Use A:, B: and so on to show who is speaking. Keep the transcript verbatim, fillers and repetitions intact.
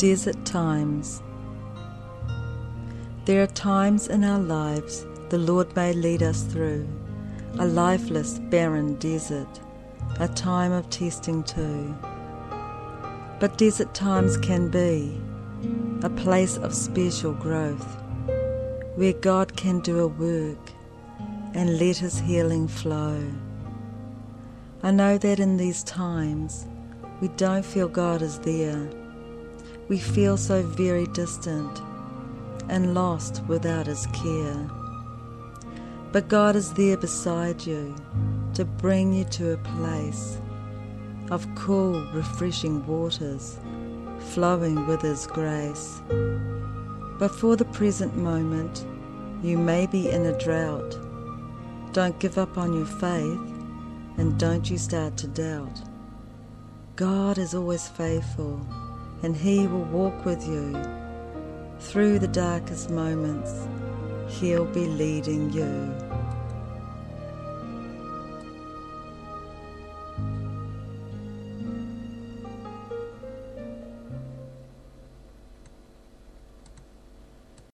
A: Desert times. There are times in our lives the Lord may lead us through, a lifeless, barren desert, a time of testing too. But desert times can be a place of special growth, where God can do a work and let His healing flow. I know that in these times we don't feel God is there. We feel so very distant and lost without His care. But God is there beside you to bring you to a place of cool, refreshing waters flowing with His grace. But for the present moment, you may be in a drought. Don't give up on your faith, and don't you start to doubt. God is always faithful, and He will walk with you. Through the darkest moments, He'll be leading you.